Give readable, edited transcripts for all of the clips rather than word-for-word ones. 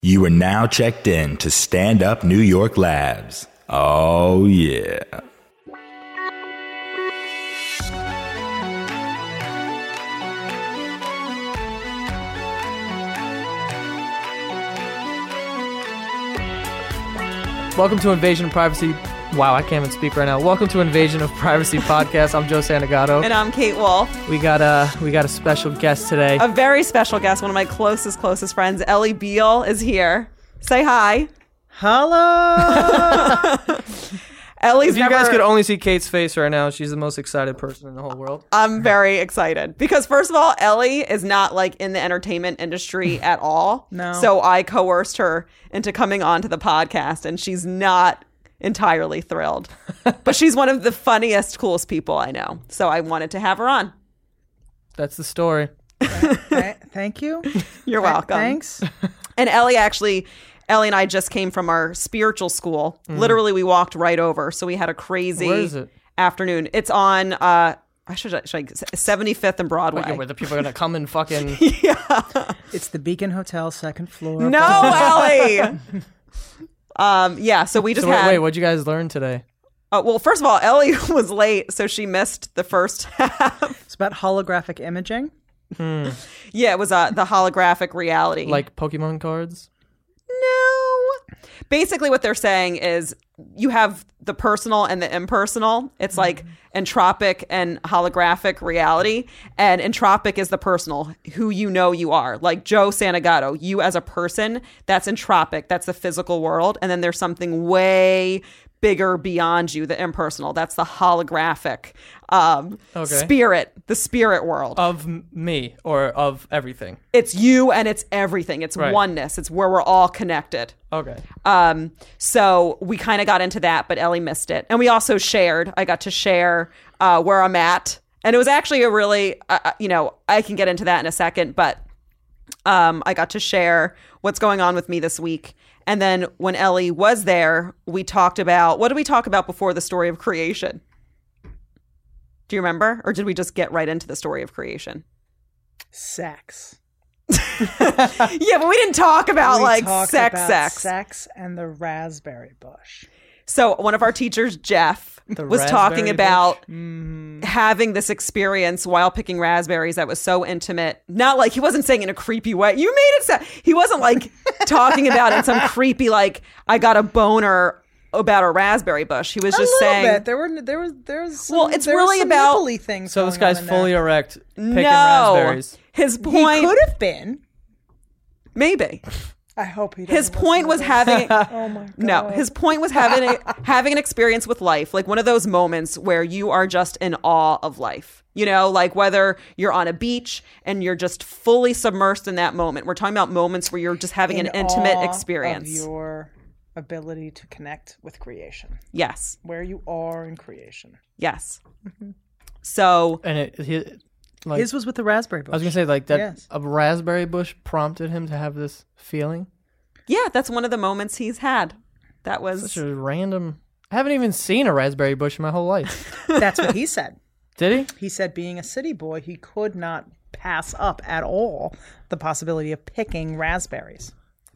You are now checked in to Stand Up New York Labs. Oh, yeah. Welcome to Invasion of Privacy. Wow, I can't even speak right now. Welcome to Invasion of Privacy podcast. I'm Joe Santagato. And I'm Kate Wolf. We got a special guest today. A very special guest. One of my closest friends, Ellie Beal, is here. Say hi. Hello. Ellie's if you guys could only see Kate's face right now, she's the most excited person in the whole world. I'm very excited because, first of all, Ellie is not like in the entertainment industry at all. No. So I coerced her into coming onto the podcast, and she's not entirely thrilled. But she's one of the funniest, coolest people I know. So I wanted to have her on. That's the story. Thank you. You're welcome. Thanks. And Ellie and I just came from our spiritual school. Literally, we walked right over. So we had a crazy Where is it? afternoon. It's on 75th and Broadway. Okay, where the people are going to come and fucking... It's the Beacon Hotel, second floor. No, Ellie. So we just had... Wait, what'd you guys learn today? well, first of all, Ellie was late, so she missed the first half. It's about holographic imaging. Yeah, it was the holographic reality. Like Pokemon cards? No. Basically, what they're saying is you have the personal and the impersonal. It's like entropic and holographic reality. And entropic is the personal, who you know you are. Like Joe Santagato, you as a person, that's entropic. That's the physical world. And then there's something way bigger beyond you, the impersonal. That's the holographic spirit, the spirit world. Of me or of everything? It's you and it's everything. It's right. Oneness. It's where we're all connected. Okay. So we kind of got into that, but Ellie missed it. And we also shared. I got to share where I'm at. And it was actually a really, I can get into that in a second, but I got to share what's going on with me this week. And then when Ellie was there, we talked about, what did we talk about before the story of creation? Do you remember? Or did we just get right into the story of creation? Sex. Yeah, but we didn't talk about sex and the raspberry bush. So one of our teachers, Jeff, was talking about having this experience while picking raspberries that was so intimate. Not like, he wasn't saying in a creepy way. You made it sound, he wasn't like talking about it in some creepy, like, I got a boner about a raspberry bush. He was just saying bit. There was some, well, it's there really some about nipply things. So this guy's fully erect, picking no. raspberries. His point, He could have been. Maybe. I hope he doesn't. His point was having Oh my God. No, his point was having an experience with life, like one of those moments where you are just in awe of life. You know, like whether you're on a beach and you're just fully submersed in that moment. We're talking about moments where you're just having an intimate awe experience. Of your ability to connect with creation. Yes. Where you are in creation. Yes. So And His was with the raspberry bush. I was going to say, like, that Yes. a raspberry bush prompted him to have this feeling. yeah, that's one of the moments he's had. That was Such a random... I haven't even seen a raspberry bush in my whole life. That's what he said. Did he? He said being a city boy, he could not pass up at all the possibility of picking raspberries.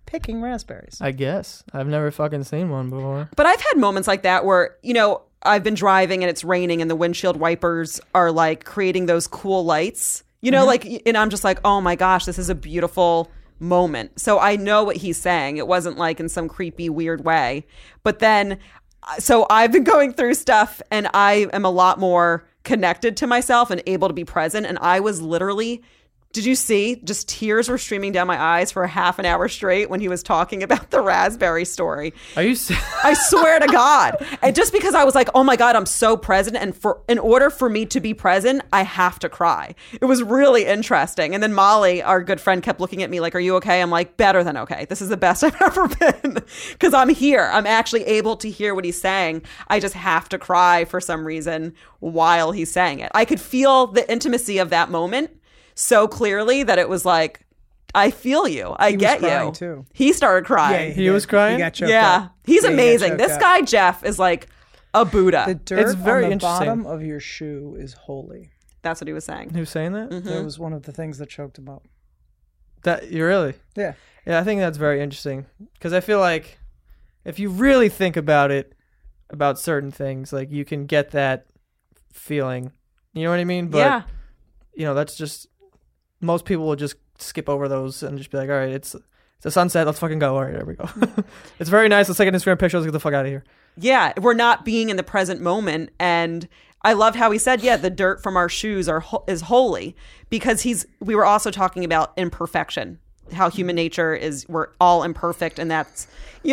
I guess. I've never fucking seen one before. But I've had moments like that where, I've been driving and it's raining and the windshield wipers are like creating those cool lights, and I'm just like, oh my gosh, this is a beautiful moment. So I know what he's saying. It wasn't like in some creepy, weird way. But then, so I've been going through stuff and I am a lot more connected to myself and able to be present. And I was literally... Did you see? Just tears were streaming down my eyes for a half an hour straight when he was talking about the raspberry story. Are you I swear to God. And just because I was like, oh my God, I'm so present. And in order for me to be present, I have to cry. It was really interesting. And then Molly, our good friend, kept looking at me like, are you okay? I'm like, better than okay. This is the best I've ever been. Because I'm here. I'm actually able to hear what he's saying. I just have to cry for some reason while he's saying it. I could feel the intimacy of that moment so clearly that it was like, I feel you. I get you. Too. He started crying. He was crying? He got choked Yeah. up. He's Yeah, he got amazing. choked This up. guy, Jeff, is like a Buddha. The dirt It's very on the interesting. bottom of your shoe is holy. That's what he was saying. Who's saying that? That was one of the things that choked him up. That you really? Yeah. Yeah, I think that's very interesting because I feel like if you really think about it, about certain things, like you can get that feeling. You know what I mean? But, Yeah. That's just most people will just skip over those and just be like, all right, it's a sunset. Let's fucking go. All right, there we go. It's very nice. Let's take an Instagram picture. Let's get the fuck out of here. Yeah, we're not being in the present moment. And I loved how he said, yeah, the dirt from our shoes is holy, because we were also talking about imperfection, how human nature is, we're all imperfect. And that's,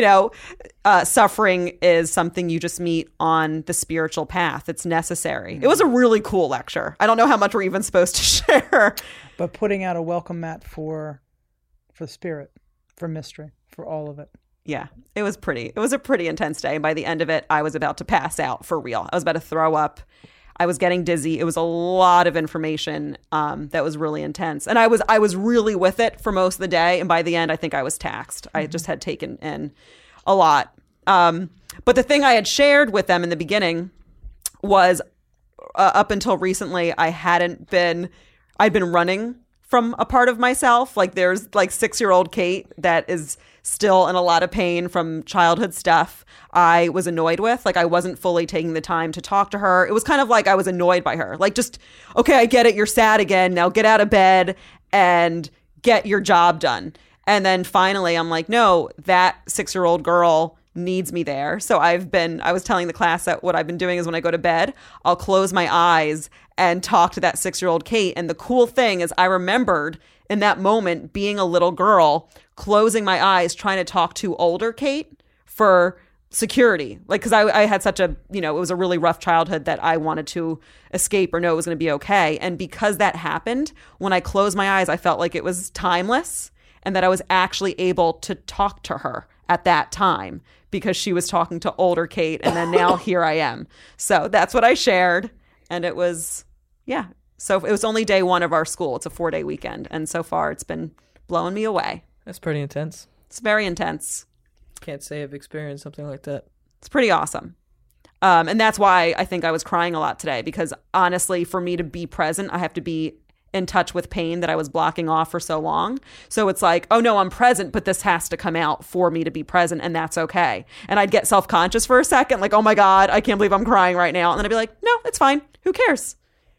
suffering is something you just meet on the spiritual path. It's necessary. It was a really cool lecture. I don't know how much we're even supposed to share. But putting out a welcome mat for spirit, for mystery, for all of it. Yeah, it was a pretty intense day. And by the end of it, I was about to pass out for real. I was about to throw up. I was getting dizzy. It was a lot of information that was really intense. And I was really with it for most of the day. And by the end, I think I was taxed. I just had taken in a lot. But the thing I had shared with them in the beginning was up until recently, I'd been running from a part of myself. Like there's like 6-year-old Kate that is still in a lot of pain from childhood stuff I was annoyed with. Like I wasn't fully taking the time to talk to her. It was kind of like I was annoyed by her. Like just, okay, I get it. You're sad again. Now get out of bed and get your job done. And then finally I'm like, no, that 6-year-old girl needs me there. So I was telling the class that what I've been doing is when I go to bed, I'll close my eyes and talk to that 6-year-old Kate. And the cool thing is I remembered in that moment being a little girl, closing my eyes, trying to talk to older Kate for security. Like, because I had such a, it was a really rough childhood that I wanted to escape or know it was going to be okay. And because that happened, when I closed my eyes, I felt like it was timeless and that I was actually able to talk to her at that time because she was talking to older Kate. And then now here I am. So that's what I shared. And it was, yeah. So it was only day 1 of our school. It's a 4-day weekend. And so far it's been blowing me away. That's pretty intense. It's very intense. Can't say I've experienced something like that. It's pretty awesome. And that's why I think I was crying a lot today, because honestly, for me to be present, I have to be in touch with pain that I was blocking off for so long. So it's like, oh no, I'm present, but this has to come out for me to be present, and that's okay. And I'd get self-conscious for a second, like, oh my God, I can't believe I'm crying right now. And then I'd be like, no, it's fine. Who cares?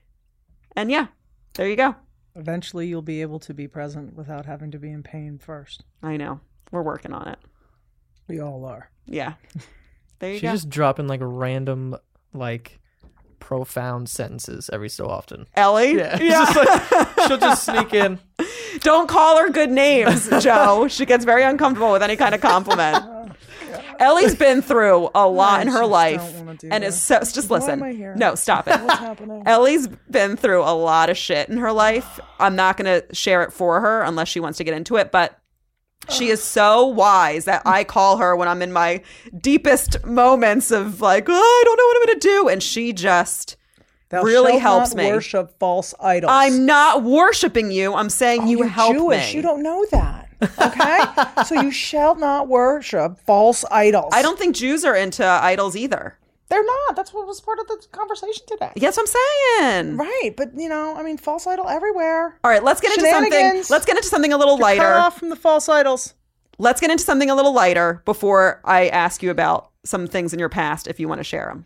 And yeah, there you go. Eventually you'll be able to be present without having to be in pain first. I know. We're working on it. We all are. Yeah. There you She's go. just dropping like random, like profound sentences every so often. Ellie? Yeah. It's just like, she'll just sneak in. Don't call her good names, Joe. She gets very uncomfortable with any kind of compliment. Ellie's been through a lot in her life, and is so. Just listen. Why am I here? No, stop it. What's happening? Ellie's been through a lot of shit in her life. I'm not going to share it for her unless she wants to get into it, but she is so wise that I call her when I'm in my deepest moments of like, oh, I don't know what I'm going to do, and she just really helps me. Worship false idols. I'm not worshiping you. I'm saying you you're help Jewish. me. You don't know that. Okay? So you shall not worship false idols. I don't think Jews are into idols either. They're not. That's what was part of the conversation today. Yes, I'm saying. Right. But, false idol everywhere. All right, let's get into something. Shenanigans. Let's get into something a little Cut lighter. off from the false idols. Let's get into something a little lighter before I ask you about some things in your past if you want to share them.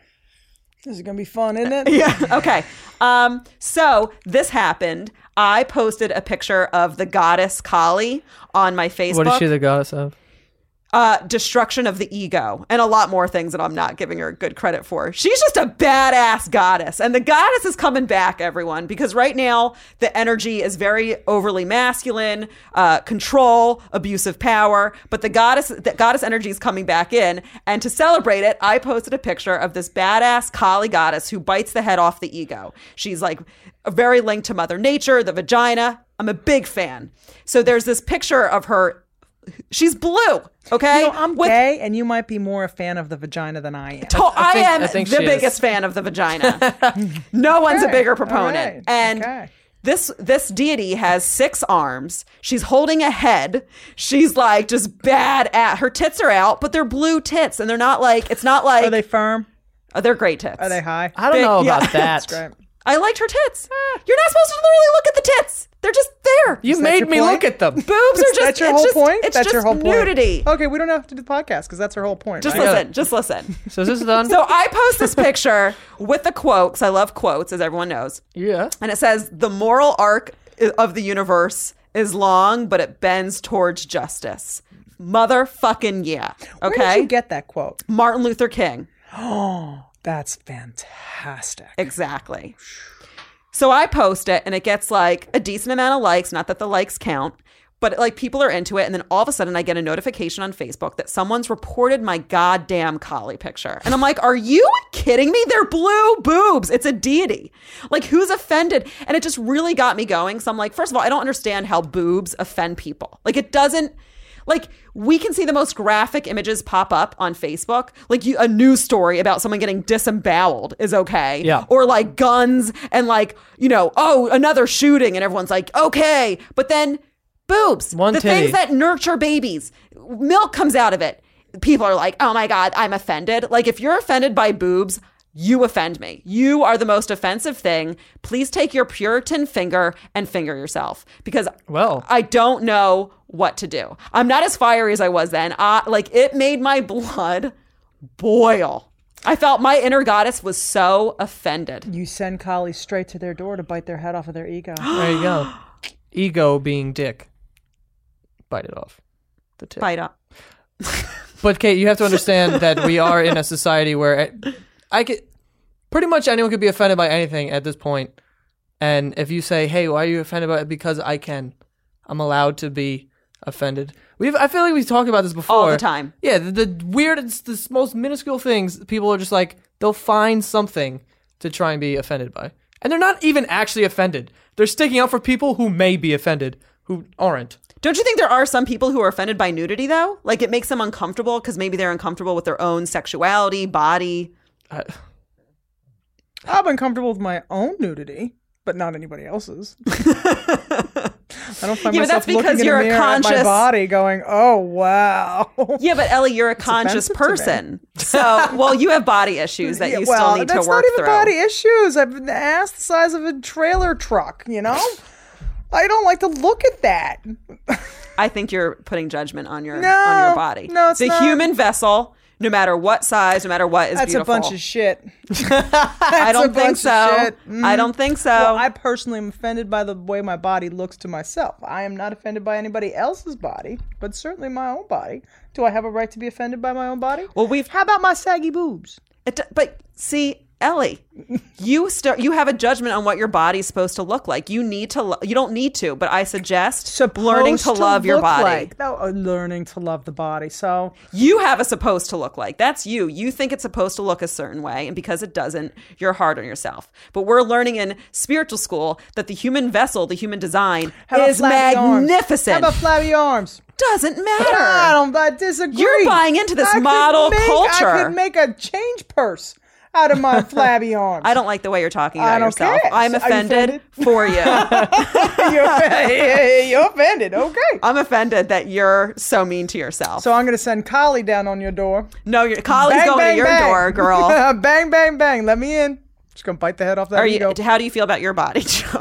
This is going to be fun, isn't it? Yeah. Okay. So this happened. I posted a picture of the goddess Kali on my Facebook. What is she the goddess of? Destruction of the ego, and a lot more things that I'm not giving her good credit for. She's just a badass goddess, and the goddess is coming back, everyone, because right now the energy is very overly masculine, control, abusive power, but the goddess energy is coming back in, and to celebrate it, I posted a picture of this badass Kali goddess who bites the head off the ego. She's like very linked to Mother Nature, the vagina. I'm a big fan. So there's this picture of her. She's blue, okay? I'm gay, and you might be more a fan of the vagina than I am. I think am the biggest fan of the vagina. No one's a bigger proponent. Right. And Okay. this deity has 6 arms. She's holding a head. She's like just bad at her tits are out, but they're blue tits, and they're not like, it's not like Are they firm? they're great tits. Are they high? I don't know Yeah. about that. That's great. I liked her tits. You're not supposed to literally look at the tits. They're just there. You that made your me point? look at them. Boobs are just. That's your it's whole just, point? It's That's just your whole point. nudity. Okay, we don't have to do the podcast because that's her whole point. Just right? listen. Just listen. So is this done? So I post this picture with the quote, because I love quotes, as everyone knows. yeah. And it says, the moral arc of the universe is long, but it bends towards justice. Motherfucking yeah. Okay? Where did you get that quote? Martin Luther King. That's fantastic. Exactly. So I post it and it gets like a decent amount of likes, not that the likes count, but like people are into it. And then all of a sudden I get a notification on Facebook that someone's reported my goddamn collie picture. And I'm like, are you kidding me? They're blue boobs. It's a deity. Like, who's offended? And it just really got me going. So I'm like, first of all, I don't understand how boobs offend people. Like, it doesn't. Like, we can see the most graphic images pop up on Facebook. Like, a news story about someone getting disemboweled is okay. Yeah. Or like guns and like, oh, another shooting. And everyone's like, okay. But then boobs, One the titty. things that nurture babies, milk comes out of it. People are like, oh my God, I'm offended. Like, if you're offended by boobs, you offend me. You are the most offensive thing. Please take your Puritan finger and finger yourself, because I don't know what to do. I'm not as fiery as I was then. Like, it made my blood boil. I felt my inner goddess was so offended. You send collies straight to their door to bite their head off of their ego. There you go. Ego being dick. Bite it off. The tip. Bite up. But Kate, you have to understand that we are in a society where I could pretty much anyone could be offended by anything at this point. And if you say, "Hey, why are you offended by it?" Because I'm allowed to be offended. I feel like we've talked about this before All the time. Yeah, the weirdest, the most minuscule things. People are just like, they'll find something to try and be offended by, and they're not even actually offended. They're sticking up for people who may be offended, who aren't. Don't you think there are some people who are offended by nudity, though? Like, it makes them uncomfortable because maybe they're uncomfortable with their own sexuality, body. I'm uncomfortable with my own nudity, but not anybody else's. I don't find Yeah, but myself that's because looking in you're a a mirror at my conscious- body going, oh, wow. Yeah, but Ellie, you're a conscious offensive to me. person. So, well, you have body issues that you still well, need to that's work not even through. body issues. I've been ass the size of a trailer truck, I don't like to look at that. I think you're putting judgment on your No, body. no, it's the not. human vessel, no matter what size, no matter what, is That's beautiful. a bunch of shit. I don't think bunch so. of shit. I don't think so. Well, I personally am offended by the way my body looks to myself. I am not offended by anybody else's body, but certainly my own body. Do I have a right to be offended by my own body? Well, How about my saggy boobs? But see, Ellie, you have a judgment on what your body's supposed to look like. You need to. You don't need to, but I suggest learning to love your look body. Like. No, learning to love the body. So You have a supposed to look like. That's you. You think it's supposed to look a certain way, and because it doesn't, you're hard on yourself. But we're learning in spiritual school that the human vessel, the human design, how about is flabby arms? magnificent. How about flabby arms? Doesn't matter. I disagree. You're buying into this I could model make- culture. I could make a change purse out of my flabby arms. I don't like the way you're talking about I don't yourself. care. I'm Are you offended for you. You're offended. Okay. I'm offended that you're so mean to yourself. So I'm going to send Collie down on your door. No, your collie's going to your door, girl. Bang, bang, bang. Let me in. Just going to bite the head off that ego. How do you feel about your body, Joe?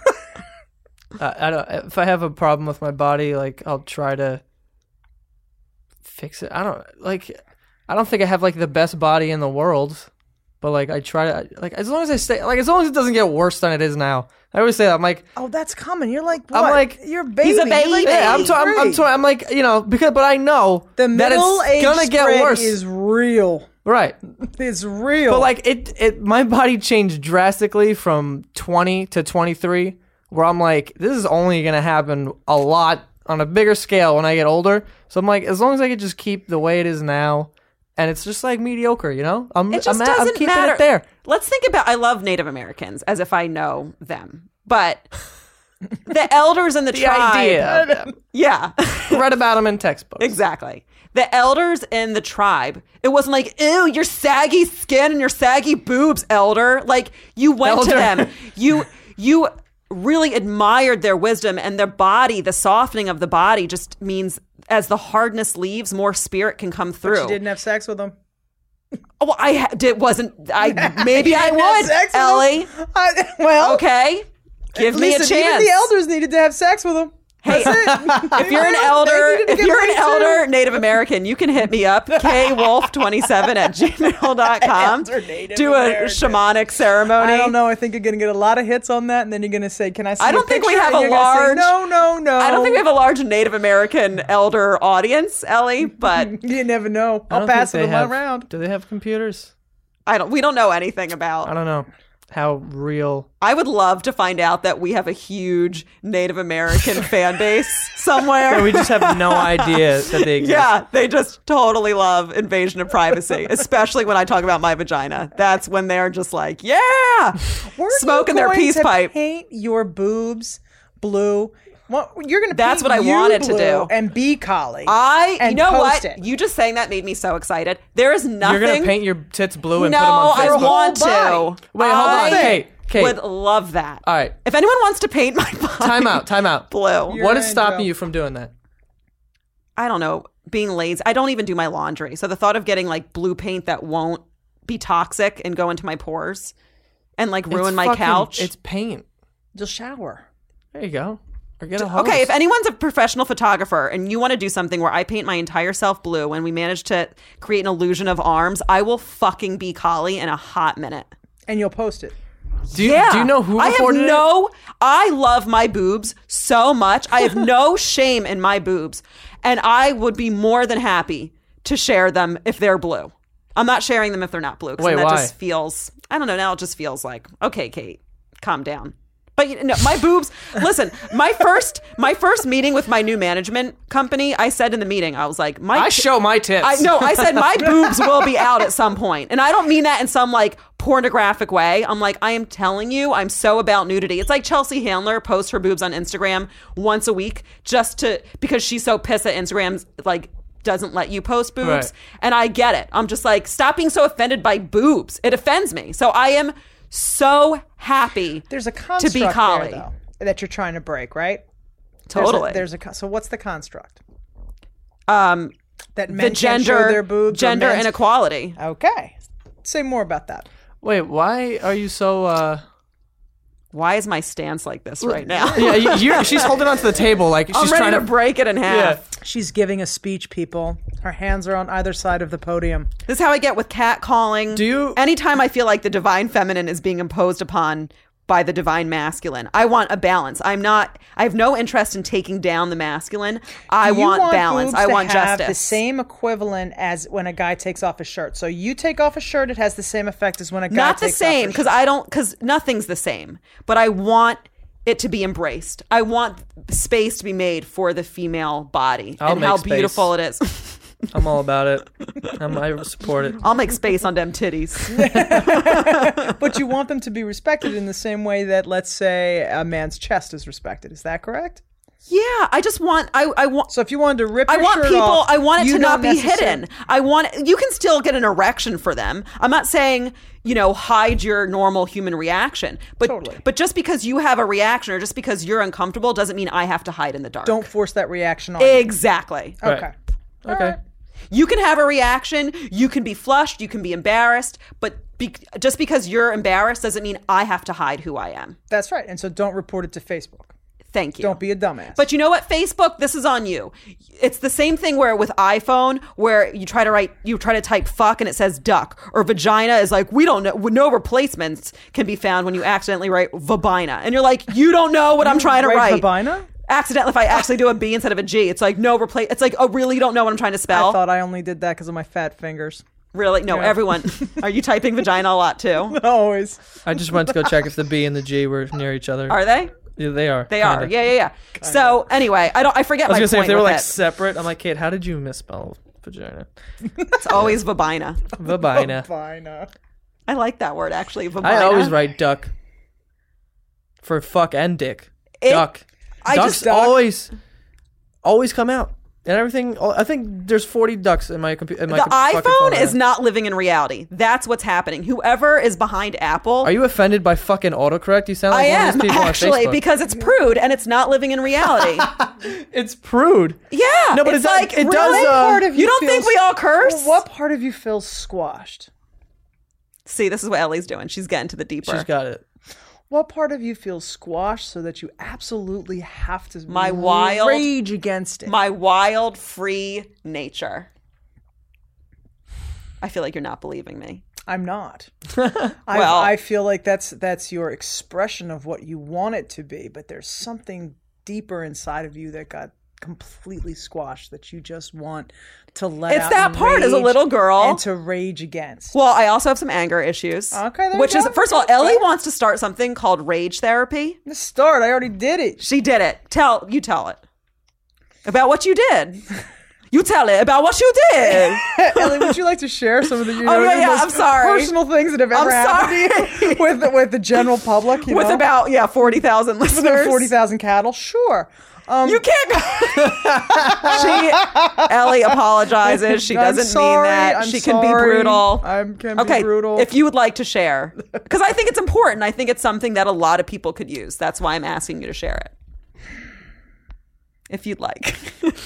I don't. If I have a problem with my body, like, I'll try to fix it. I don't think I have like the best body in the world, but like I try to, like, as long as it doesn't get worse than it is now. I always say that. I'm like, Oh, that's coming. You're like, what? I'm like, you're a baby. he's a You're like baby. yeah, I'm 83. like, but I know The that middle it's age gonna get spread worse. is real. Right. It's real. But like my body changed drastically from 20 to 23, where I'm like, this is only gonna happen a lot on a bigger scale when I get older. So I'm like, as long as I could just keep the way it is now, and it's just like mediocre, I'm It just I'm doesn't keeping matter. it there. Let's think about. I love Native Americans as if I know them, but the elders in the, The tribe. idea of them. Yeah, Read about them in textbooks. exactly. The elders in the tribe. It wasn't like, ew, your saggy skin and your saggy boobs, elder. Like, you went to Elder. them. You really admired their wisdom, and their body, the softening of the body, just means as the hardness leaves, more spirit can come through. But you didn't have sex with them. Oh, I did. Wasn't I? Maybe I didn't have would, sex with Ellie. Well, Okay. Give me a Listen, chance. Even the elders needed to have sex with him. Hey, if you're an elder Native American, you can hit me up, kwolf27@gmail.com. Do a shamanic ceremony. I don't know. I think you're going to get a lot of hits on that, and then you're going to say, "Can I see?" I don't think we picture?" have And a you're gonna say, large. No. I don't think we have a large Native American elder audience, Ellie. But You never know. I I'll don't think pass they it have- around. Do they have computers? we don't know anything about. I don't know how real. I would love to find out that we have a huge Native American fan base somewhere. We just have no idea that they exist. Yeah, they just totally love invasion of privacy, especially when I talk about my vagina. That's when they're just like, yeah, smoking their peace pipe. Paint your boobs blue. Well, you're going to. That's paint what I you wanted to blue do. And be collie. You and know post what? it. You just saying that made me so excited. There is nothing. You're gonna paint your tits blue and no, put them on I Facebook. want to. body. Wait, hold on, Kate. Would love that. All right. If anyone wants to paint my body, Time out. blue. What is an stopping angel. you from doing that? I don't know, being lazy. I don't even do my laundry. So the thought of getting like blue paint that won't be toxic and go into my pores and like ruin It's my fucking- couch. It's paint. Just shower. There you go. Or get a hose. Okay, if anyone's a professional photographer and you want to do something where I paint my entire self blue and we manage to create an illusion of arms, I will fucking be collie in a hot minute. And you'll post it. do you know who recorded it? I love my boobs so much. I have no shame in my boobs. And I would be more than happy to share them if they're blue. I'm not sharing them if they're not blue. Because Wait, that why? just feels, I don't know, now it just feels like, okay, Kate, calm down. But you know, my boobs, listen, my first meeting with my new management company, I said in the meeting, I was like, I show my tits. I said my boobs will be out at some point. And I don't mean that in some like pornographic way. I'm like, I am telling you, I'm so about nudity. It's like Chelsea Handler posts her boobs on Instagram once a week because she's so pissed that Instagram's like doesn't let you post boobs. Right. And I get it. I'm just like, stop being so offended by boobs. It offends me. So I am so happy There's a construct to be collie. there, though, that you're trying to break, right? Totally. So what's the construct? Um, That the men can't show gender their boobs. or gender men's- inequality. Okay. Say more about that. Wait, why are you so? Why is my stance like this right now? Yeah, she's holding onto the table like I'm she's ready trying to to break it in half. She's giving a speech, people. Her hands are on either side of the podium. This is how I get with cat calling. Do you- Anytime I feel like the divine feminine is being imposed upon by the divine masculine, I want a balance. I have no interest in taking down the masculine. I You want balance. boobs I to want have justice. the same equivalent as when a guy takes off his shirt. So you take off a shirt, it has the same effect as when a guy Not the takes same, off his because nothing's the same. But I want it to be embraced. I want space to be made for the female body I'll and how make space. beautiful it is. I'm all about it. I support it. I'll make space on them titties. But you want them to be respected in the same way that, let's say, a man's chest is respected. Is that correct? Yeah, I just want. I want. So if you wanted to rip I your want shirt people. off, I want it you to not don't be hidden. I want. You can still get an erection for them. I'm not saying hide your normal human reaction, but Totally. but just because you have a reaction or just because you're uncomfortable doesn't mean I have to hide in the dark. Don't force that reaction on you. Exactly. Right. Okay. Okay. You can have a reaction. You can be flushed. You can be embarrassed. But just because you're embarrassed doesn't mean I have to hide who I am. That's right. And so don't report it to Facebook. Thank you. Don't be a dumbass. But you know what, Facebook, this is on you. It's the same thing where with iPhone, where you try to type fuck and it says duck, or vagina is like, we don't know, no replacements can be found when you accidentally write vagina. And you're like, you don't know what I'm trying to write. Vagina? Accidentally, if I actually do a B instead of a G, it's like no replace. It's like, oh, really? You don't know what I'm trying to spell? I thought I only did that because of my fat fingers. Really? No, everyone. Are you typing vagina a lot too? Always. I just went to go check if the B and the G were near each other. Are they? Yeah, they are. They kinda. are. Yeah. So anyway, I forget I was my gonna say point if they were with like it. separate. I'm like, Kate, how did you misspell vagina? It's always vagina. Vagina. Vagina. I like that word actually. Vagina. I always write duck for fuck and dick. Duck. I Ducks just- always come out. And everything. I think there's 40 ducks in my computer. The iPhone is not living in reality. That's what's happening. Whoever is behind Apple. Are you offended by fucking autocorrect? You sound like I one of am those people actually on Facebook. because it's prude and it's not living in reality. It's prude. Yeah, No, but it's it does- like it does, really? Part of You don't feels- think we all curse? Well, what part of you feels squashed? See, this is what Ellie's doing. She's getting to the deeper. She's got it. What part of you feels squashed so that you absolutely have to My wild- rage against it? My wild, free nature. I feel like you're not believing me. I'm not. Well- I feel like that's your expression of what you want it to be, but there's something deeper inside of you that got completely squashed that you just want to let It's out that and part as a rage little girl. and to rage against. Well, I also have some anger issues. Okay, there which you is, go. first of all, Ellie wants to start something called rage therapy. The start, I already did it. She did it. Tell it about what you did. You tell it about what you did. Ellie, would you like to share some of the yeah, your most I'm sorry. personal things that have ever happened to you with the general public? You With know? about 40,000 listeners. 40,000 cattle, sure. You can't go. Ellie apologizes. She I'm doesn't sorry, mean that. I'm She can be sorry. brutal. Can be Okay, brutal. if you would like to share, because I think it's important. I think it's something that a lot of people could use. That's why I'm asking you to share it, if you'd like.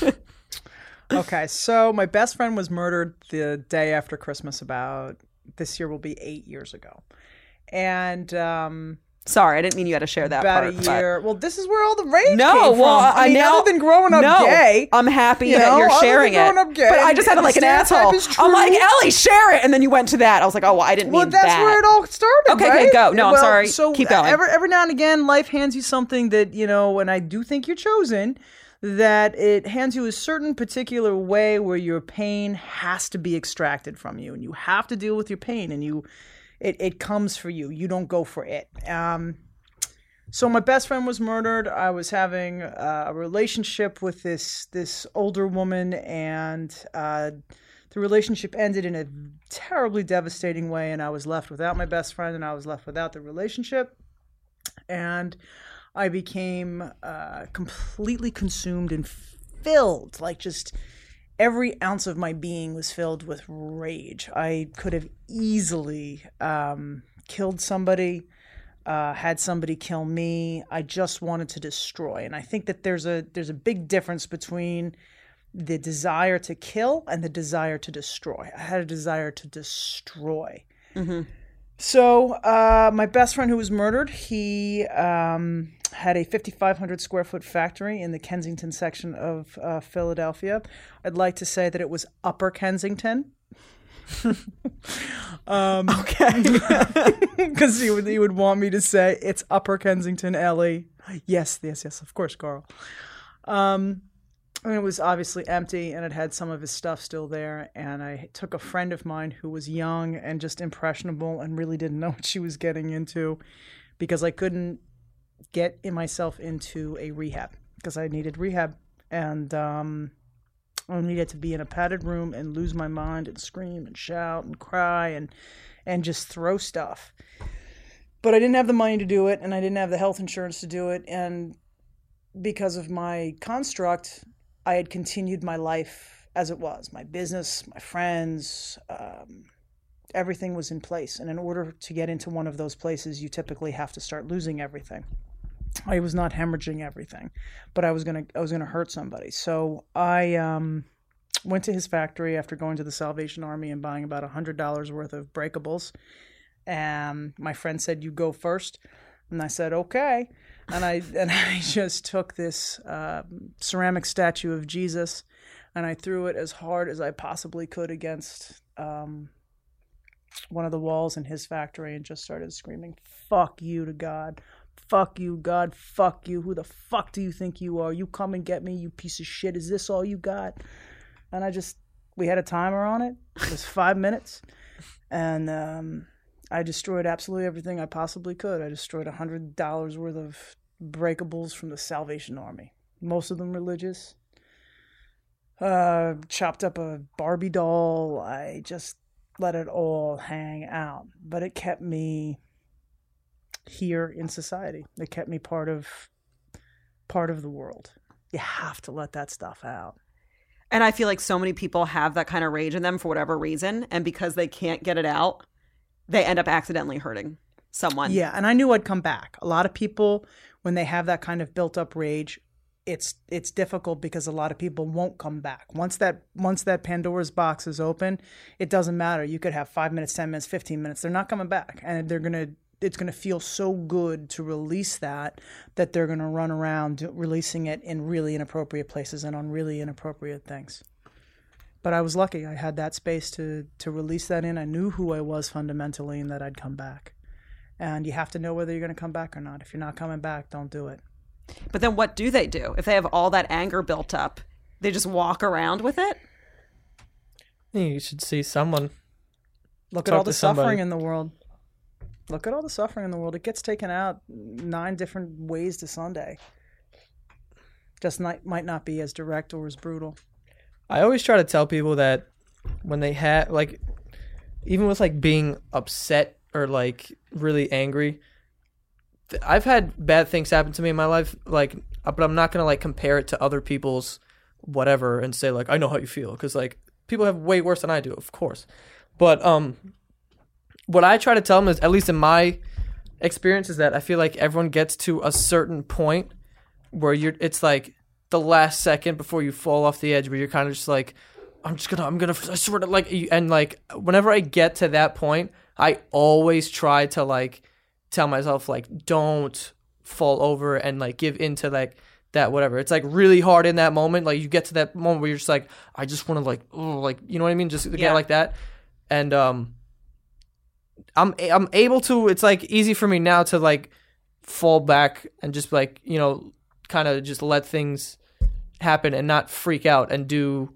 Okay, so my best friend was murdered the day after Christmas. About this year will be 8 years ago, and Sorry, I didn't mean you had to share that about part. a but- year. Well, this is where all the rage No, came from. well, I mean, now other than growing up no, gay, I'm happy you that know, you're other than sharing it. growing up gay, But I just and sounded like an the stereotype asshole. is I'm like, true. Ellie, share it, and then you went to that. I was like, oh, well, I didn't Well, mean that's that. where it all started. Okay, right? okay, go. No, I'm Well, sorry. So Keep going. Every now and again, life hands you something that and I do think you're chosen. That it hands you a certain particular way where your pain has to be extracted from you, and you have to deal with your pain, and it comes for you. You don't go for it. So my best friend was murdered. I was having a relationship with this older woman, and the relationship ended in a terribly devastating way, and I was left without my best friend, and I was left without the relationship, and I became completely consumed and filled, like just every ounce of my being was filled with rage. I could have easily killed somebody, had somebody kill me. I just wanted to destroy. And I think that there's a big difference between the desire to kill and the desire to destroy. I had a desire to destroy. Mm-hmm. So my best friend who was murdered, he had a 5,500 square foot factory in the Kensington section of Philadelphia. I'd like to say that it was Upper Kensington. Okay. Because he would want me to say it's Upper Kensington, Ellie. Yes, of course, Carl. And it was obviously empty, and it had some of his stuff still there. And I took a friend of mine who was young and just impressionable and really didn't know what she was getting into, because I couldn't get myself into a rehab because I needed rehab, and I needed to be in a padded room and lose my mind and scream and shout and cry and just throw stuff. But I didn't have the money to do it, and I didn't have the health insurance to do it, and because of my construct, I had continued my life as it was. My business, my friends, everything was in place. And in order to get into one of those places, you typically have to start losing everything. I was not hemorrhaging everything, but I was gonna hurt somebody. So I went to his factory after going to the Salvation Army and buying about $100 worth of breakables. And my friend said, "You go first," and I said, "Okay." And I just took this ceramic statue of Jesus, and I threw it as hard as I possibly could against one of the walls in his factory, and just started screaming, "Fuck you to God. Fuck you, God. Fuck you. Who the fuck do you think you are? You come and get me, you piece of shit. Is this all you got?" And we had a timer on it. It was 5 minutes. And I destroyed absolutely everything I possibly could. I destroyed $100 worth of breakables from the Salvation Army. Most of them religious. Chopped up a Barbie doll. I just let it all hang out. But it kept me here in society. It kept me part of the world. You have to let that stuff out. And I feel like so many people have that kind of rage in them for whatever reason. And because they can't get it out, they end up accidentally hurting someone. Yeah, and I knew I'd come back. A lot of people, when they have that kind of built up rage, it's difficult because a lot of people won't come back. Once that Pandora's box is open, it doesn't matter. You could have 5 minutes, 10 minutes, 15 minutes. They're not coming back. And they're going to it's going to feel so good to release that they're going to run around releasing it in really inappropriate places and on really inappropriate things. But I was lucky. I had that space to release that in. I knew who I was fundamentally and that I'd come back. And you have to know whether you're going to come back or not. If you're not coming back, don't do it. But then what do they do? If they have all that anger built up, they just walk around with it? You should see someone. Look at all the suffering in the world. Look at all the suffering in the world. It gets taken out 9 different ways to Sunday. Just might not be as direct or as brutal. I always try to tell people that when they have, like, even with, like, being upset or, like, really angry, I've had bad things happen to me in my life, like, but I'm not going to, like, compare it to other people's whatever and say, like, I know how you feel. Because, like, people have way worse than I do, of course. But what I try to tell them is, at least in my experience, is that I feel like everyone gets to a certain point where it's like the last second before you fall off the edge, where you're kind of just like, I swear to, like, and like whenever I get to that point, I always try to like tell myself like, don't fall over and like give into like that whatever. It's like really hard in that moment. Like you get to that moment where you're just like, I just want to like, oh, like, you know what I mean? Just get like that. And I'm able to, it's like easy for me now to like fall back and just like, you know, kind of just let things happen and not freak out and do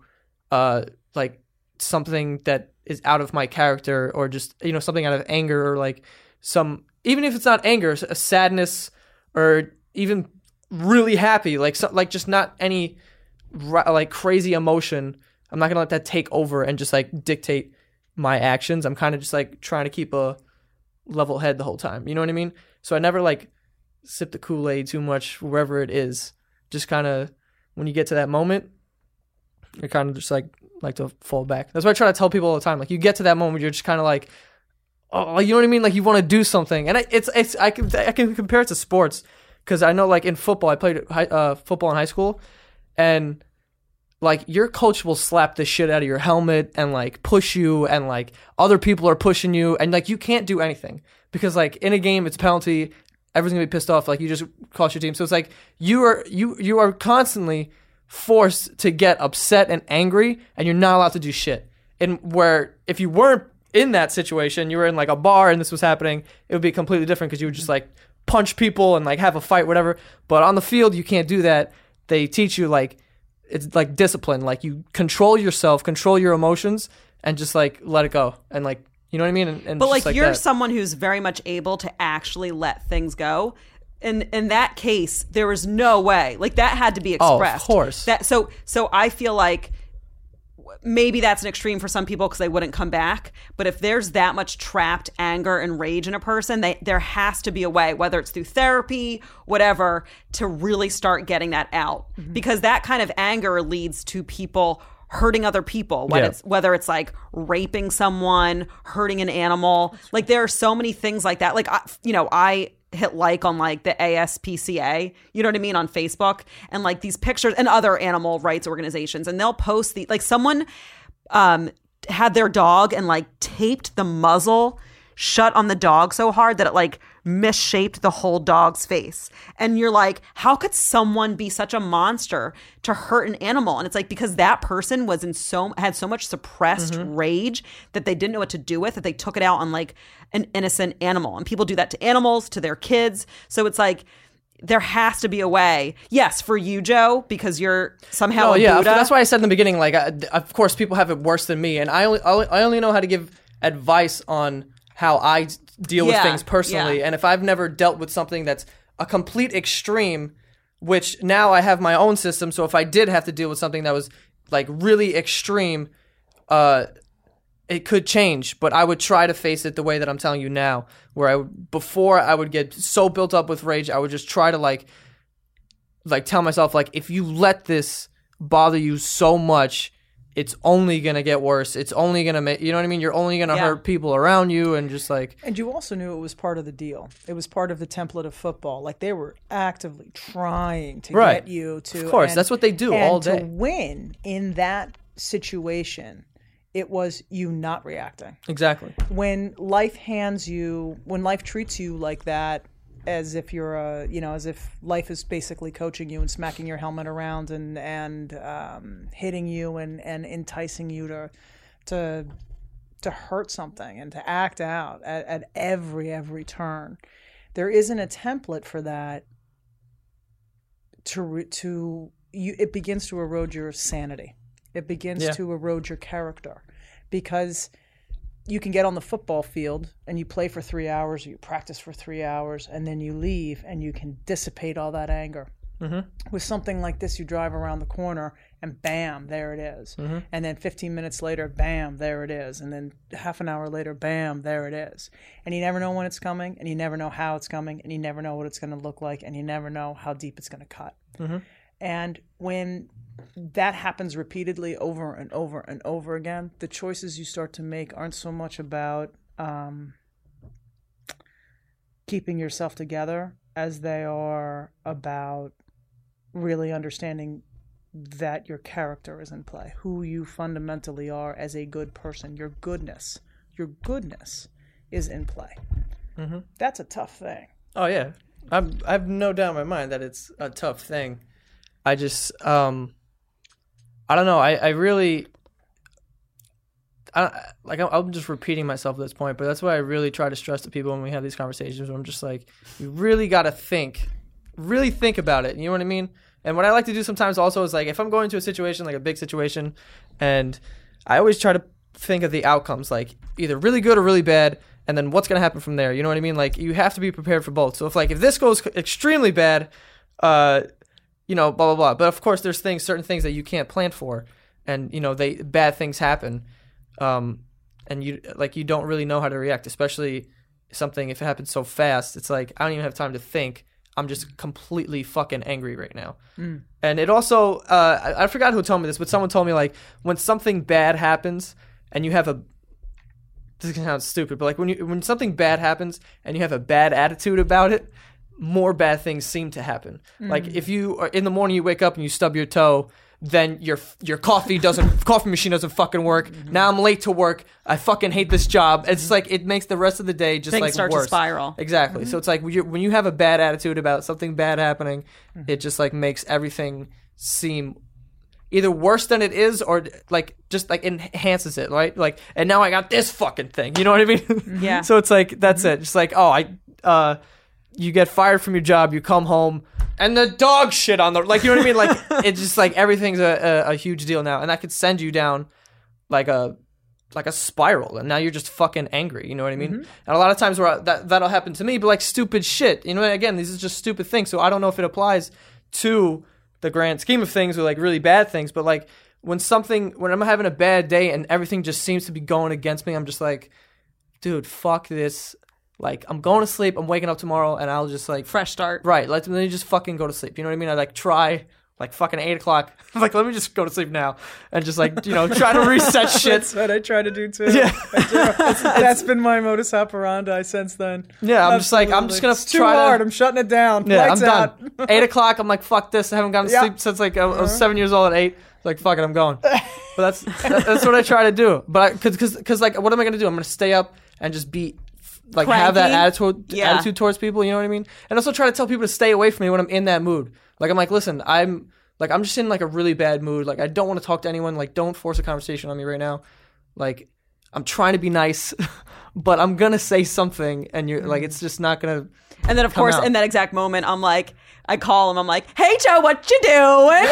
like something that is out of my character, or just, you know, something out of anger, or like some, even if it's not anger, a sadness, or even really happy, like like just not any like crazy emotion. I'm not gonna let that take over and just like dictate my actions. I'm kind of just like trying to keep a level head the whole time. You know what I mean? So I never like sip the Kool-Aid too much wherever it is. Just kind of when you get to that moment, you're kind of just like to fall back. That's why I try to tell people all the time. Like you get to that moment, you're just kind of like, oh, you know what I mean? Like you want to do something, and I can compare it to sports, because I know like in football, I played football in high school, and like your coach will slap the shit out of your helmet and like push you, and like other people are pushing you, and like you can't do anything because like in a game it's a penalty. Everyone's gonna be pissed off. Like you just cost your team. So it's like you are constantly forced to get upset and angry, and you're not allowed to do shit. And where if you weren't in that situation, you were in like a bar and this was happening, it would be completely different, because you would just like punch people and like have a fight, whatever. But on the field, you can't do that. They teach you like, it's like discipline. Like you control yourself, control your emotions, and just like let it go. And like, you know what I mean? And but like you're that. Someone who's very much able to actually let things go. And in that case, there was no way. Like that had to be expressed. Oh, of course. So I feel like maybe that's an extreme for some people because they wouldn't come back. But if there's that much trapped anger and rage in a person, there has to be a way, whether it's through therapy, whatever, to really start getting that out. Mm-hmm. Because that kind of anger leads to people hurting other people, whether it's raping someone, hurting an animal. Like there are so many things like that. Like, I hit like on like the ASPCA, you know what I mean, on Facebook, and like these pictures and other animal rights organizations, and they'll post the, like someone had their dog and like taped the muzzle shut on the dog so hard that it like misshaped the whole dog's face. And you're like, how could someone be such a monster to hurt an animal? And it's like, because that person was had so much suppressed rage that they didn't know what to do with, that they took it out on like an innocent animal. And people do that to animals, to their kids. So it's like, there has to be a way. Yes, for you, Joe, because you're somehow a Buddha. That's why I said in the beginning, like, of course, people have it worse than me. And I only know how to give advice on how I deal with things personally. Yeah. And if I've never dealt with something that's a complete extreme, which now I have my own system, so if I did have to deal with something that was like really extreme, it could change. But I would try to face it the way that I'm telling you now, where before I would get so built up with rage, I would just try to like tell myself, like, if you let this bother you so much, it's only going to get worse. It's only going to make, you know what I mean? You're only going to hurt people around you, and just like... And you also knew it was part of the deal. It was part of the template of football. Like, they were actively trying to get you to... Of course, that's what they do all day. And to win in that situation It was you not reacting. Exactly. When life treats you like that, as if you're as if life is basically coaching you and smacking your helmet around and hitting you and enticing you to hurt something and to act out at every turn. There isn't a template for that. It begins to erode your sanity. It begins to erode your character, because you can get on the football field and you play for 3 hours or you practice for 3 hours and then you leave and you can dissipate all that anger. Mm-hmm. With something like this, you drive around the corner and bam, there it is. Mm-hmm. And then 15 minutes later, bam, there it is. And then half an hour later, bam, there it is. And you never know when it's coming, and you never know how it's coming, and you never know what it's going to look like, and you never know how deep it's going to cut. Mm-hmm. And when that happens repeatedly over and over and over again, the choices you start to make aren't so much about keeping yourself together as they are about really understanding that your character is in play, who you fundamentally are as a good person. Your goodness is in play. Mm-hmm. That's a tough thing. Oh yeah, I've no doubt in my mind that it's a tough thing. I just I don't know. I'm just repeating myself at this point, but that's why I really try to stress to people when we have these conversations. Where I'm just like, you really got to really think about it. You know what I mean? And what I like to do sometimes also is, like, if I'm going to a situation, like a big situation, and I always try to think of the outcomes, like either really good or really bad, and then what's going to happen from there. You know what I mean? Like, you have to be prepared for both. So if this goes extremely bad, blah, blah, blah. But of course, there's certain things that you can't plan for, and bad things happen, and you don't really know how to react, especially something if it happens so fast. It's like I don't even have time to think. I'm just completely fucking angry right now. Mm. And it also, I forgot who told me this, but someone told me, like, when something bad happens and you have this sounds stupid, but like when something bad happens and you have a bad attitude about it, more bad things seem to happen. Mm. Like if you are in the morning, you wake up and you stub your toe, then your coffee machine doesn't fucking work. Mm-hmm. Now I'm late to work. I fucking hate this job. It's like it makes the rest of the day just things start worse. To spiral. Exactly. Mm-hmm. So it's like when you have a bad attitude about something bad happening, it just like makes everything seem either worse than it is or like just like enhances it, right? Like, and now I got this fucking thing. You know what I mean? Yeah. So it's like that's it. Just like you get fired from your job, you come home, and the dog shit on the, like, you know what I mean? Like, it's just like everything's a huge deal now. And that could send you down like a spiral. And now you're just fucking angry. You know what I mean? Mm-hmm. And a lot of times that'll happen to me, but like stupid shit. You know, again, these are just stupid things. So I don't know if it applies to the grand scheme of things or like really bad things. But like when I'm having a bad day and everything just seems to be going against me, I'm just like, dude, fuck this. Like, I'm going to sleep, I'm waking up tomorrow, and I'll just, like... Fresh start. Right, let me just fucking go to sleep. You know what I mean? I, like, try, like, fucking 8 o'clock. Like, let me just go to sleep now. And just, like, try to reset shit. That's what I try to do, too. Yeah. That's been my modus operandi since then. Yeah, I'm just, like, I'm just going to try too hard, I'm shutting it down. Yeah, Lights I'm done. 8 o'clock, I'm like, fuck this. I haven't gone to sleep since, like, I was 7 years old at 8. Like, fuck it, I'm going. But that's what I try to do. But, because like, what am I going to do? I'm going to stay up and just be... like cranky. Have that attitude towards people, you know what I mean? And also try to tell people to stay away from me when I'm in that mood. Like I'm like, listen, I'm just in like a really bad mood. Like I don't want to talk to anyone. Like don't force a conversation on me right now. Like I'm trying to be nice, but I'm gonna say something, and you're like, it's just not gonna. And then of course, in that exact moment, I call him. I'm like, "Hey Joe, what you doing?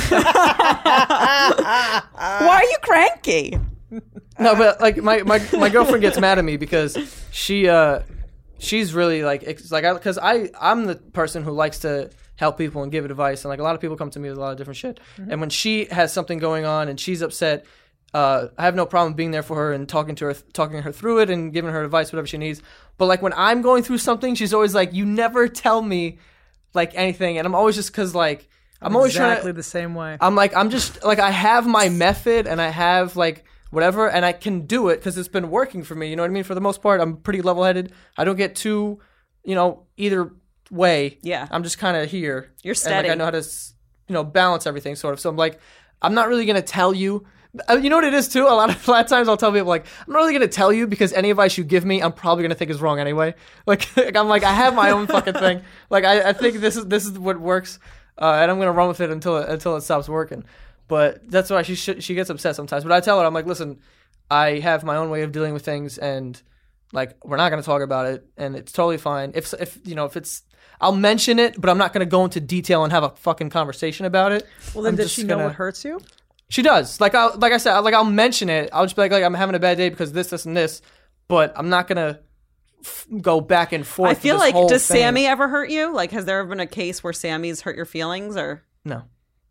Why are you cranky?" No, but like my girlfriend gets mad at me because she's really like because I'm the person who likes to help people and give advice, and like a lot of people come to me with a lot of different shit. Mm-hmm. And when she has something going on and she's upset, I have no problem being there for her and talking her through it and giving her advice, whatever she needs. But like when I'm going through something, she's always like, "You never tell me like anything," and I'm always just because like I'm always exactly the same way. I'm just like I have my method and I have like. Whatever, and I can do it because it's been working for me. You know what I mean? For the most part, I'm pretty level-headed. I don't get too, either way. Yeah. I'm just kind of here. You're steady. And, like, I know how to, balance everything, sort of. So I'm like, I'm not really going to tell you You know what it is too? A lot of times I'll tell people like, I'm not really gonna tell you because any advice you give me, I'm probably gonna think is wrong anyway. Like I'm like I have my own fucking thing. Like I think this is what works, and I'm gonna run with it until it stops working. But that's why she gets upset sometimes. But I tell her, I'm like, listen, I have my own way of dealing with things, and like we're not gonna talk about it, and it's totally fine. If it's I'll mention it, but I'm not gonna go into detail and have a fucking conversation about it. Well, then does she know what hurts you? She does. Like I said, I'll mention it. I'll just be like I'm having a bad day because of this, and this. But I'm not gonna go back and forth. I feel with this like, whole does thing. Sammy ever hurt you? Like, has there ever been a case where Sammy's hurt your feelings, or No.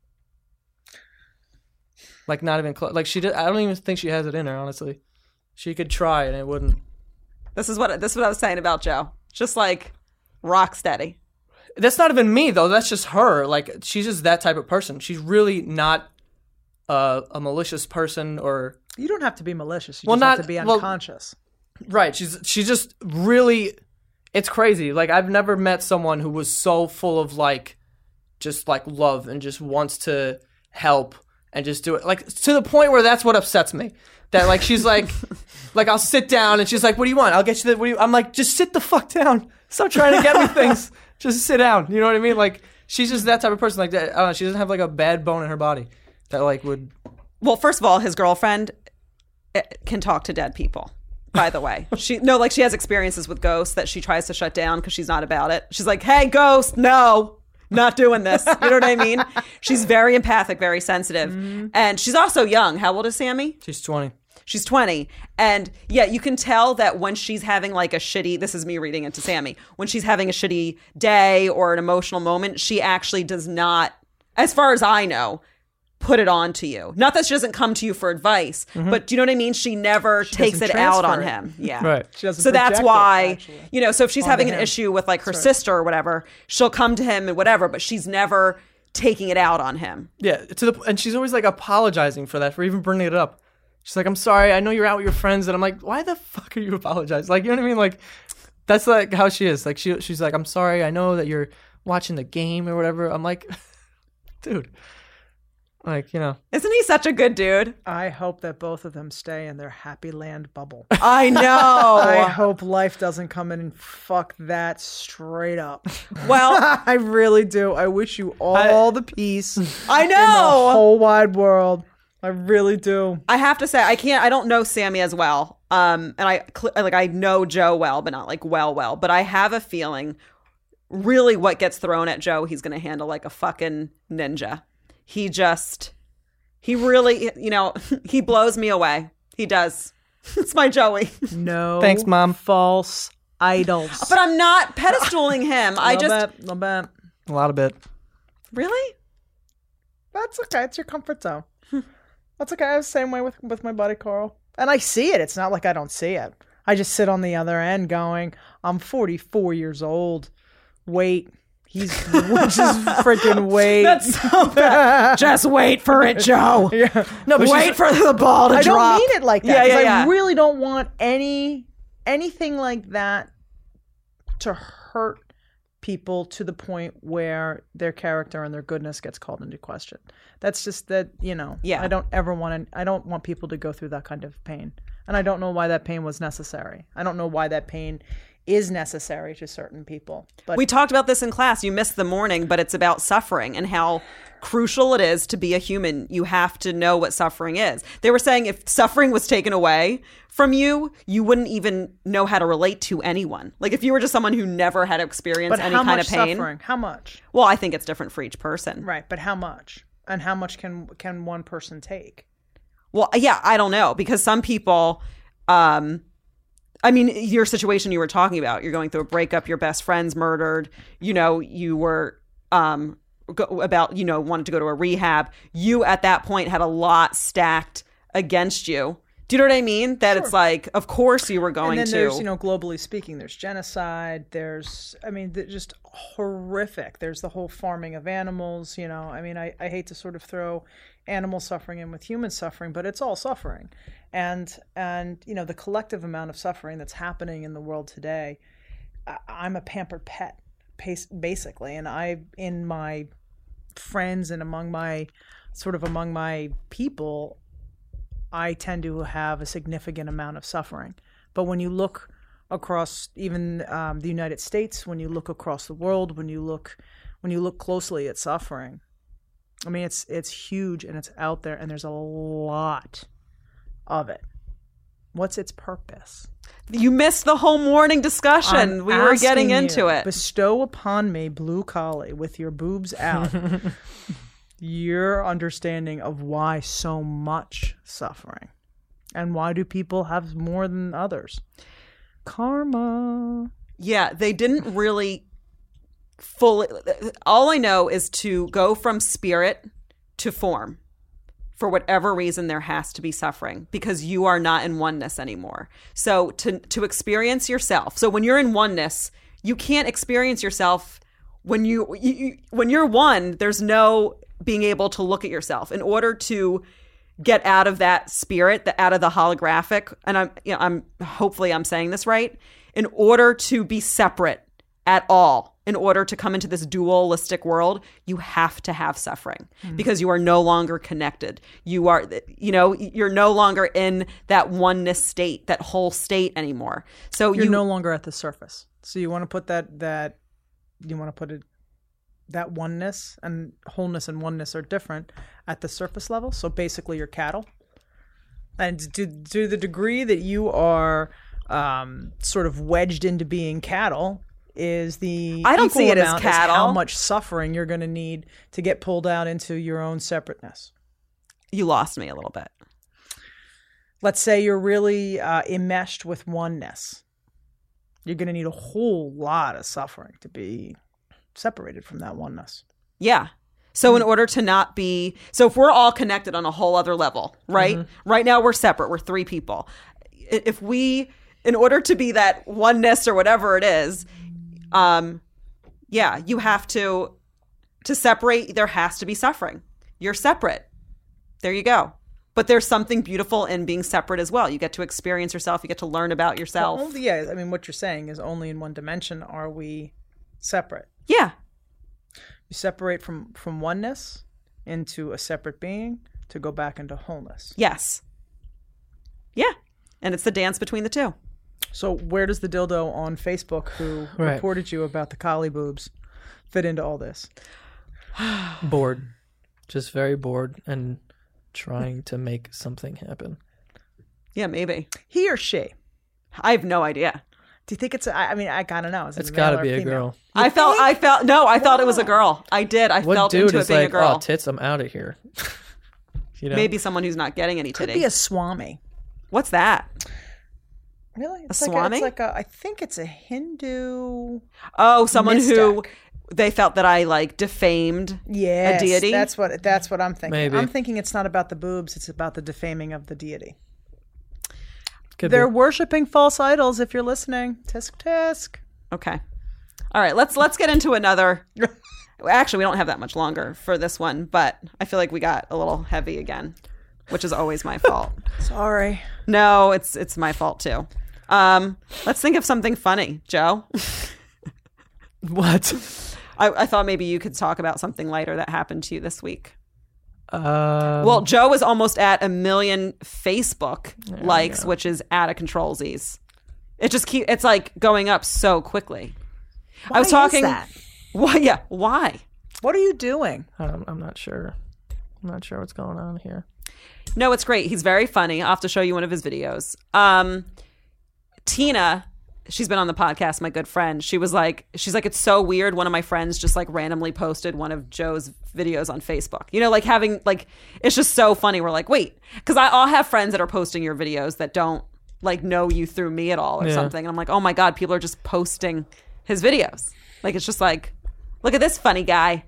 Like not even close. Like I don't even think she has it in her. Honestly, she could try and it wouldn't. This is what I was saying about Joe. Just like rock steady. That's not even me though. That's just her. Like she's just that type of person. She's really not a malicious person or. You don't have to be malicious. You Well, just not- have to be well- unconscious. Right. She's just really. It's crazy. Like I've never met someone who was so full of like, just like love and just wants to help and just do it. Like to the point where that's what upsets me. That like she's like, like I'll sit down and she's like, "What do you want? I'll get you the." I'm like, just sit the fuck down. Stop trying to get me things. Just sit down. You know what I mean? Like she's just that type of person. Like that. I don't know, she doesn't have like a bad bone in her body that like would. Well, first of all, his girlfriend can talk to dead people. By the way, she has experiences with ghosts that she tries to shut down because she's not about it. She's like, "Hey, ghost, no, not doing this." You know what I mean? She's very empathic, very sensitive, and she's also young. How old is Sammy? She's 20. She's 20. And yeah, you can tell that when she's having like a shitty, this is me reading into Sammy, when she's having a shitty day or an emotional moment, she actually does not, as far as I know, put it on to you. Not that she doesn't come to you for advice, but do you know what I mean? She never takes it doesn't out on transfer it. him. Yeah. Right. She doesn't So that's project it, why, actually, so if she's having an him. issue with like her sister or whatever, she'll come to him and whatever, but she's never taking it out on him. Yeah, and she's always like apologizing for that, for even bringing it up. She's like, "I'm sorry, I know you're out with your friends," and I'm like, "Why the fuck are you apologizing?" Like, you know what I mean? Like, that's like how she is. Like, she's like, "I'm sorry, I know that you're watching the game or whatever." I'm like, dude, like, you know, Isn't he such a good dude? I hope that both of them stay in their happy land bubble. I know. I hope life doesn't come in and fuck that straight up. Well, I really do. I wish you all the peace I in the know. whole wide world. I really do. I have to say, I don't know Sammy as well. And I know Joe well, but not like well. But I have a feeling really what gets thrown at Joe, he's going to handle like a fucking ninja. He really, he blows me away. He does. It's my Joey. No. Thanks, Mom. False idols. But I'm not pedestaling him. Little bit. a lot of it. Really? That's okay. It's your comfort zone. That's okay. I was the same way with my buddy Carl. And I see it. It's not like I don't see it. I just sit on the other end going, I'm 44 years old. Wait. He's just freaking wait. That's so bad. Just wait for it, Joe. Yeah. No, but Wait for the ball to I drop. don't mean it like that. 'Cause Yeah. I really don't want anything like that to hurt people to the point where their character and their goodness gets called into question. That's just that, Yeah. I don't want people to go through that kind of pain. And I don't know why that pain was necessary. I don't know why that pain is necessary to certain people. But We talked about this in class. You missed the morning, but it's about suffering and how crucial it is to be a human. You have to know what suffering is. They were saying if suffering was taken away from you, you wouldn't even know how to relate to anyone. Like if you were just someone who never had experienced but any how kind much of pain. suffering? How much? Well, I think it's different for each person. Right, but how much? And how much can one person take? Well, yeah, I don't know because some people, I mean, your situation you were talking about, you're going through a breakup, your best friend's murdered, you were wanted to go to a rehab. You at that point had a lot stacked against you. Do you know what I mean? That It's like, of course you were going and then to. there's, globally speaking, there's genocide. They're just horrific. There's the whole farming of animals. I hate to sort of throw animal suffering in with human suffering, but it's all suffering. And the collective amount of suffering that's happening in the world today. I'm a pampered pet, basically, and in my friends and among my people, I tend to have a significant amount of suffering. But when you look across even the United States, when you look across the world, when you look closely at suffering, I mean, it's huge and it's out there, and there's a lot of it. What's its purpose? You missed the whole morning discussion. We were getting into it. Bestow upon me, Blue Collie, with your boobs out, your understanding of why so much suffering. And why do people have more than others? Karma. Yeah, they didn't really fully. All I know is to go from spirit to form. For whatever reason, there has to be suffering because you are not in oneness anymore. So to experience yourself. So when you're in oneness, you can't experience yourself when when you're one. There's no being able to look at yourself. In order to get out of that spirit, out of the holographic, and I'm hopefully I'm saying this right. In order to be separate at all, in order to come into this dualistic world, you have to have suffering because you are no longer connected. You are, you're no longer in that oneness state, that whole state anymore. So you're no longer at the surface. So you want to put that oneness and wholeness and oneness are different at the surface level. So basically you're cattle. And to the degree that you are sort of wedged into being cattle, is the I don't see it as cattle. How much suffering you're going to need to get pulled out into your own separateness. You lost me a little bit. Let's say you're really enmeshed with oneness. You're going to need a whole lot of suffering to be separated from that oneness. Yeah. So in order to not be, so if we're all connected on a whole other level, right? Mm-hmm. Right now we're separate. We're three people. If we, in order to be that oneness or whatever it is, you have to separate. There has to be suffering. You're separate. There you go. But there's something beautiful in being separate as well. You get to experience yourself. You get to learn about yourself. Well, I mean, what you're saying is only in one dimension are we separate. Yeah. You separate from oneness into a separate being to go back into wholeness. Yes. Yeah. And it's the dance between the two. So where does the dildo on Facebook who reported you about the collie boobs fit into all this? Bored. Just very bored and trying to make something happen. Yeah, maybe. He or she? I have no idea. Do you think it's I gotta know. It's gotta be a girl. I thought it was a girl. I did. I felt into it being a girl. Oh, tits, I'm out of here. Maybe someone who's not getting any titty. Could be a swami. What's that? Really? It's swami? I think it's a Hindu. Oh, someone mystic. who they felt that I defamed a deity. That's what I'm thinking. Maybe. I'm thinking it's not about the boobs, it's about the defaming of the deity. They're worshiping false idols if you're listening. Tisk tisk. Okay. All right, let's get into another. Actually, we don't have that much longer for this one, but I feel like we got a little heavy again, which is always my fault. Sorry. No, it's my fault too. Let's think of something funny, Joe. What? I thought maybe you could talk about something lighter that happened to you this week. Well, Joe was almost at 1 million Facebook likes, which is out of controlsies. It just it's going up so quickly. Why I was talking. Is that? Why? Yeah. Why? What are you doing? I'm not sure. I'm not sure what's going on here. No, it's great. He's very funny. I'll have to show you one of his videos. Tina, she's been on the podcast, my good friend. She's like, it's so weird. One of my friends just randomly posted one of Joe's videos on Facebook. Having it's just so funny. We're like, wait, because I'll have friends that are posting your videos that don't know you through me at all or something. And I'm like, oh my God, people are just posting his videos. It's just look at this funny guy.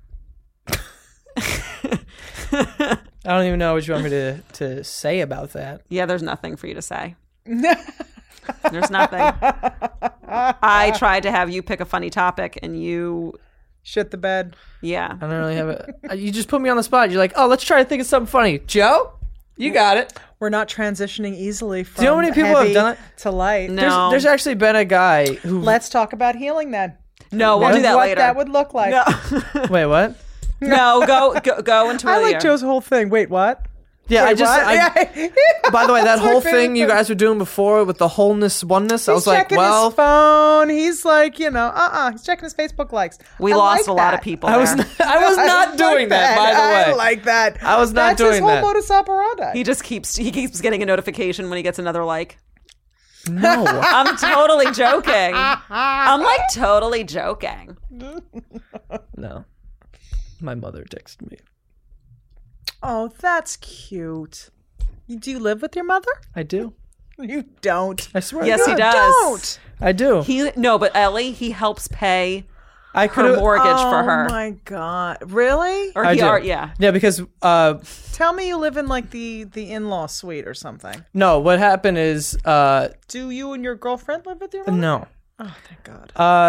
I don't even know what you want me to say about that. Yeah, there's nothing for you to say. There's nothing. I tried to have you pick a funny topic and you shit the bed. Yeah. I don't really have it. You just put me on the spot. You're like, oh, let's try to think of something funny. Joe, you got it. We're not transitioning easily from Do you know how many people have done it? To light. No. There's actually been a guy who... Let's talk about healing then. No, we'll do that what later. That would look like. No. Wait, what? No, go into it. I like Joe's whole thing. Wait, what? Yeah, Wait, what? by the way, that That's my whole favorite thing you guys were doing before with the wholeness, oneness, I was He's like, checking well, his phone. He's like, he's checking his Facebook likes. We I lost like a lot that. of people I was there. I was not doing that, by the way. I like that. I was not That's his doing whole that. modus operandi. He keeps getting a notification when he gets another like. No. I'm totally joking. I'm like totally joking. No. My mother texted me. Oh, that's cute. Do you live with your mother? I do. You don't. I swear. Yes, to he God. does. Don't. I do. But Ellie, he helps pay I her could mortgage for her. Oh my god! Really? Or I he do. yeah. Yeah, because Tell me you live in like the in-law suite or something. no, what happened is Do you and your girlfriend live with your mother? no. Oh, thank God.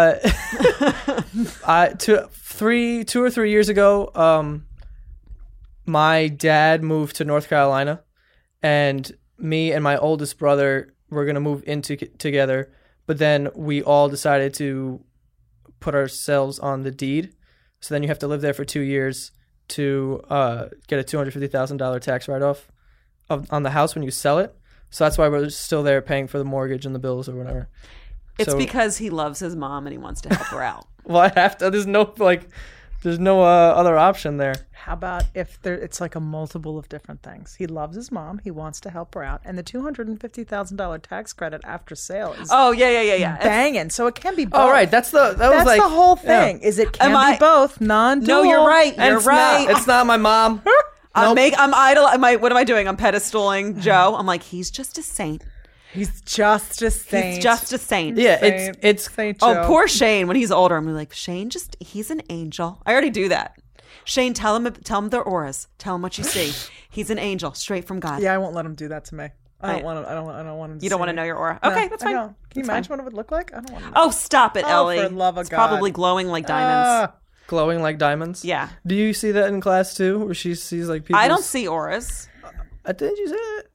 2 or 3 years ago, my dad moved to North Carolina, and me and my oldest brother were gonna move into together, but then we all decided to put ourselves on the deed. So then you have to live there for 2 years to get a $250,000 tax write-off on the house when you sell it. So that's why we're still there paying for the mortgage and the bills or whatever. It's So- because he loves his mom and he wants to help her out. Well, I have to. There's no other option there. How about if it's like a multiple of different things? He loves his mom. He wants to help her out, and the $250,000 tax credit after sale is Oh yeah. banging. So it can be both. Oh, right. That's the whole thing. Is it can Am be I- both non-dual? No, you're right. And You're it's right. Not, it's not my mom. I'm what am I doing? I'm pedestaling Joe. I'm like, he's just a saint. He's just a saint. He's just a saint. Yeah, Saint- it's Saint Oh, Joe. poor Shane. When he's older, I'm like, Shane, he's an angel. I already do that. Shane, tell him their auras. Tell him what you see. He's an angel, straight from God. Yeah, I won't let him do that to me. I don't want him. You don't want to know your aura. No, Okay, that's I fine. don't. Can you That's imagine fine. what it would look like? I don't want to know. Oh, stop it, Oh, Ellie. for love of it's God. probably glowing like diamonds. glowing like diamonds. Yeah. Do you see that in class too, where she sees like people? I don't see auras. Did you say it?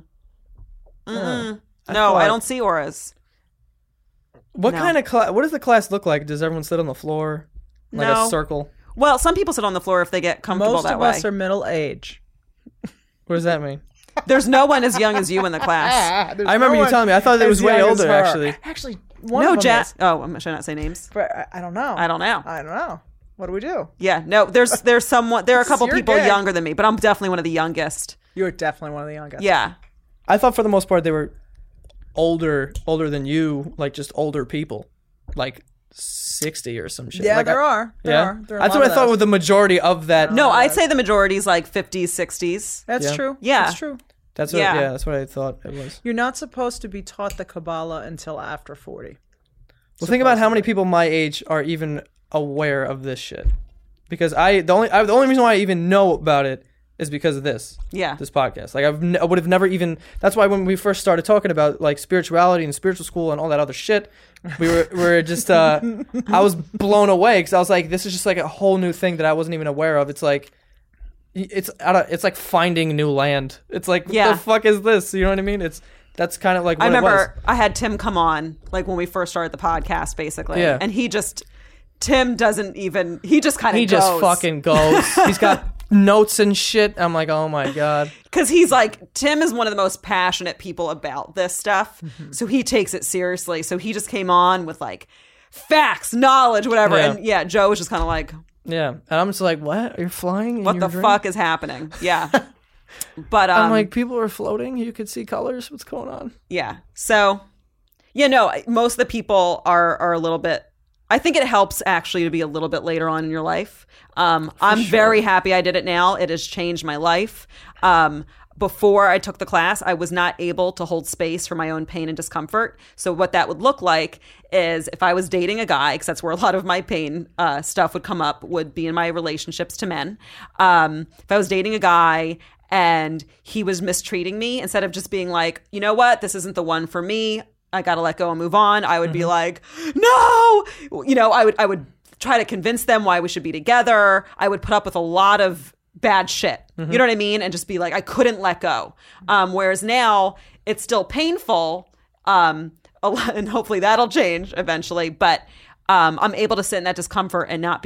No, thought- I don't see auras. What No. kind of class? What does the class look like? Does everyone sit on the floor, like No. a circle? Well, some people sit on the floor if they get comfortable Most that of way. us are middle age. What does that mean? There's no one as young as you in the class. I remember you telling me. I thought it was way older, actually. Actually, one No, of them Jack. is. Oh, should I not say names? But I don't know. I don't know. I don't know. What do we do? Yeah, no. There's someone. There are a couple your people gig. younger than me, but I'm definitely one of the youngest. You're definitely one of the youngest. Yeah. I thought for the most part they were older than you, like just older people, like 60 or some shit. Yeah, like there are. There are. That's what I thought with the majority of that. No, I'd say the majority is like 50s, 60s. That's Yeah. true. Yeah. That's true. That's what. Yeah. Yeah, that's what I thought it was. You're not supposed to be taught the Kabbalah until after 40. Well, think about how many people my age are even aware of this shit. Because the only reason why I even know about it is because of this. Yeah. This podcast. Like I would have never even. That's why when we first started talking about like spirituality and spiritual school and all that other shit, we were just. I was blown away because I was like, this is just like a whole new thing that I wasn't even aware of. It's like. It's like finding new land. It's like, what Yeah. the fuck is this? You know what I mean? That's kind of like what I it was. remember I had Tim come on, like when we first started the podcast, basically. Yeah. And Tim doesn't even, he just kind of He just fucking goes. He's got notes and shit. I'm like, oh my God. Because he's like, Tim is one of the most passionate people about this stuff. Mm-hmm. So he takes it seriously. So he just came on with like facts, knowledge, whatever. Yeah. And yeah, Joe was just kind of like, Yeah. And I'm just like, what? You're flying? in what your the dream? fuck is happening? Yeah. But I'm like, people are floating. You could see colors. What's going on? yeah. So, yeah, no, most of the people are a little bit, I think it helps actually to be a little bit later on in your life. I'm very happy I did it now. It has changed my life. Before I took the class, I was not able to hold space for my own pain and discomfort. So what that would look like is if I was dating a guy, because that's where a lot of my pain stuff would come up, would be in my relationships to men. If I was dating a guy and he was mistreating me, instead of just being like, you know what, this isn't the one for me, I got to let go and move on, I would be like, no, I would try to convince them why we should be together. I would put up with a lot of bad shit. You know what I mean? And just be like, I couldn't let go. Whereas now it's still painful. A lot, and hopefully that'll change eventually. But I'm able to sit in that discomfort and not be like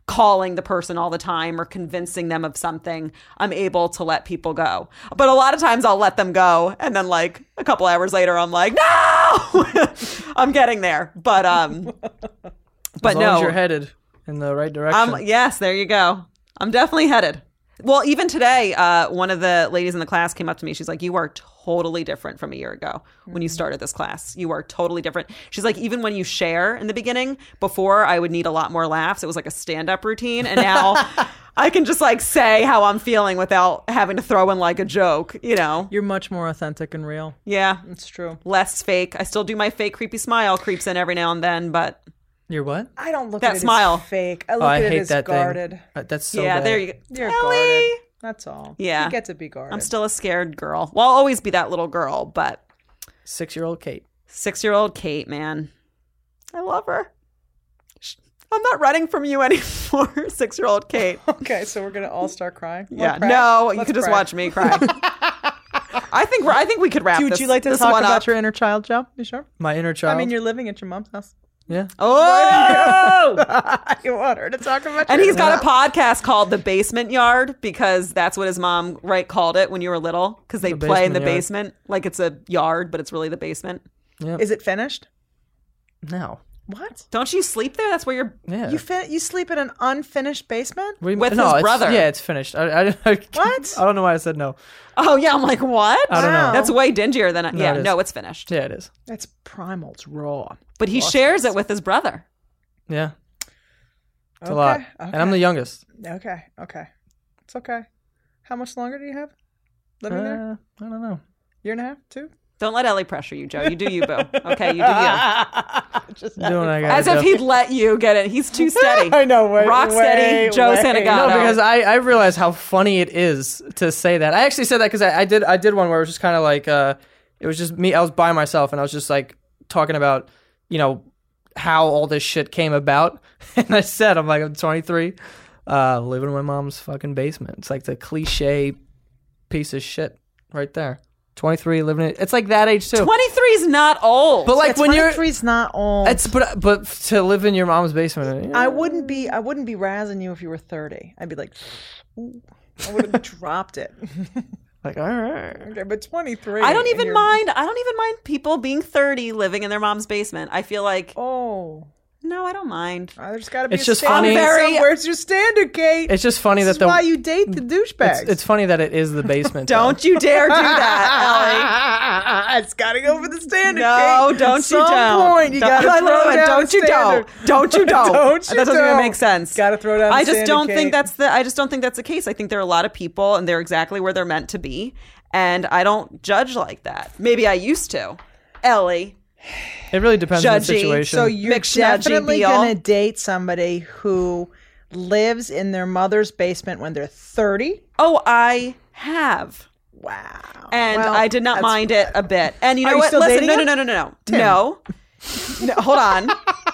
calling the person all the time or convincing them of something, I'm able to let people go. But a lot of times I'll let them go, and then like a couple hours later I'm like, no. I'm getting there. But As long no, as you're headed in the right direction. yes, there you go. I'm definitely headed. Well, even today, one of the ladies in the class came up to me. She's like, you are totally different from a year ago when you started this class. You are totally different. She's like, even when you share in the beginning, before I would need a lot more laughs. It was like a stand-up routine. And now I can just like say how I'm feeling without having to throw in like a joke, you know? You're much more authentic and real. Yeah. It's true. Less fake. I still do my fake creepy smile creeps in every now and then, but You're what? I don't look That at it smile. as fake. I look I at it hate as that guarded. thing. That's so yeah, bad. there you go. You're Ellie. guarded. That's all. Yeah. You get to be guarded. I'm still a scared girl. Well, I'll always be that little girl, but 6-year-old Kate. 6-year-old Kate, man. I love her. I'm not running from you anymore, 6-year-old Kate. Okay, so we're gonna all start crying. Yeah, Wanna cry? no, you Let's could just cry. watch me cry. I think we could wrap Would this. you like to this talk one about up. your inner child, Joe? You sure? My inner child. I mean, you're living at your mom's house. yeah. Oh! You want her to talk about? And your he's got inner- a podcast called The Basement Yard because that's what his mom called it when you were little because they The play in the basement yard. basement like it's a yard, but it's really the basement. Is it finished? No. What? Don't you sleep there? That's where you're. Yeah. You sleep in an unfinished basement? What do you with mean? No, his it's- brother. Yeah, it's finished. I What? I don't know why I said no. Oh yeah, I'm like, what? I don't know. That's way dingier than. it Yeah, is. no, it's finished. Yeah, it is. That's primal. It's raw. But he shares it with his brother. Yeah. It's a Okay, lot. okay. And I'm the youngest. Okay. It's okay. How much longer do you have living there? I don't know. Year and a half? 2? Don't let Ellie pressure you, Joe. You do you, boo. Okay, you do you. Just Doing what I gotta As if do. he'd let you get it. He's too steady. I know. Wait, Rock steady, Joe Santagato. No, because I realize how funny it is to say that. I actually said that because I did one where it was just kind of like it was just me. I was by myself and I was just like talking about how all this shit came about. And I said I'm 23, living in my mom's fucking basement. It's like the cliche piece of shit right there. 23, living in it's like that age too. 23 is not old. But like when you're 23's not old. it's but to live in your mom's basement. I wouldn't be razzing you if you were 30. I'd be like, ooh, I would have dropped it. Like, all right. Okay, but 23. I don't and even you're- mind people being 30 living in their mom's basement. I feel like Oh, no, I don't mind. there's got to be. It's a just standard funny. Very- Where's your standard, Kate? It's just funny This that is why you date the douchebags. it's funny that it is the basement. though. Don't you dare do that, It's got to go for the standard. Ellie. No, Kate. don't At you some don't. point, you Don't- got to I throw literally went, down don't the you standard. don't you don't. Don't you That doesn't even don't. make sense. Got to throw down. I the just standard, don't think Kate. I just don't think that's the case. I think there are a lot of people and they're exactly where they're meant to be. And I don't judge like that. Maybe I used to. Ellie. It really depends on the Judgy. situation. So you're McSnudgy definitely Beal. going to date somebody who lives in their mother's basement when they're 30? Oh, I have. Wow. And Well, I did not that's- mind it a bit. And you Are know you what? still Listen, dating him? No. No, hold on.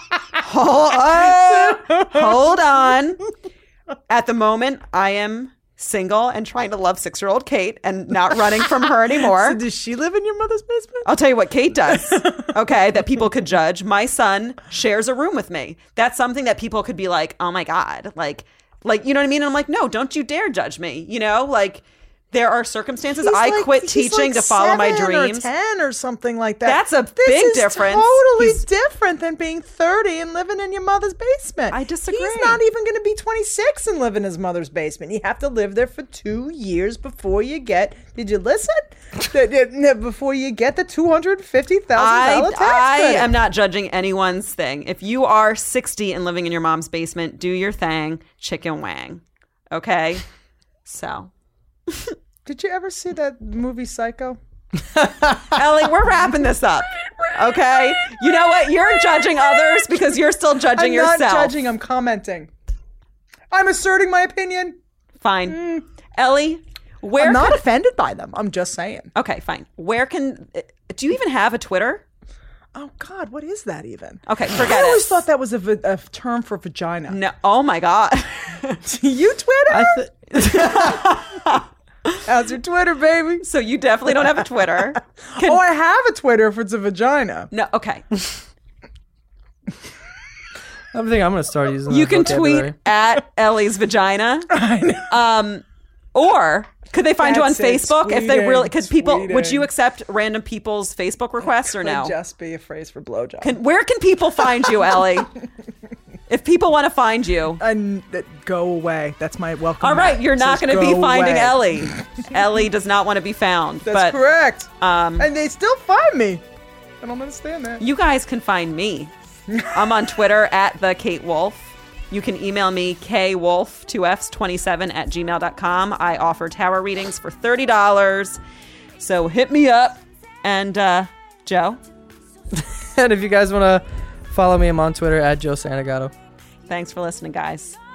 Hold on. At the moment, I am single and trying to love 6-year-old Kate and not running from her anymore. So does she live in your mother's basement? I'll tell you what Kate does, okay, that people could judge. My son shares a room with me. That's something that people could be like, oh my God. Like, you know what I mean? And I'm like, no, don't you dare judge me. Like, there are circumstances. I quit teaching to follow my 7 dreams. or 10 or something like that. That's a This big is difference. Totally He's- different than being 30 and living in your mother's basement. I disagree. He's not even going to be 26 and live in his mother's basement. You have to live there for 2 years before you get. Did you listen? Before you get the $250,000 tax I credit. am not judging anyone's thing. If you are 60 and living in your mom's basement, do your thing, chicken wang. Okay? So, Did you ever see that movie Psycho? Ellie, we're wrapping this up. Okay? You know what? You're judging others because you're still judging I'm yourself. not judging. I'm commenting. I'm asserting my opinion. Fine. Ellie, where I'm not can- offended by them. I'm just saying. Okay, fine. Do you even have a Twitter? Oh God, what is that even? Okay, forget I always it. thought that was a term for vagina. No. Oh my God. You Twitter? How's your Twitter, baby? So you definitely don't have a Twitter. Oh, I have a Twitter if it's a vagina. No, okay. I think I'm gonna start using. You that can vocabulary. tweet at Ellie's vagina. Or could they find you on That's it, Facebook if they really? Because people, would tweeting. you accept random people's Facebook requests or no? Could just be a phrase for blowjob. Where can people find you, Ellie? If people want to find you. And go away. That's my welcome. All right, mat. you're not Says going to be go finding away. Ellie. Ellie does not want to be found. That's but correct. And they still find me. I don't understand that. you guys can find me. I'm on Twitter at the Kate Wolf. You can email me kwolf2fs27@gmail.com. I offer tarot readings for $30. So hit me up. And Joe, And if you guys want to follow me, I'm on Twitter at Joe Santagato. thanks for listening, guys.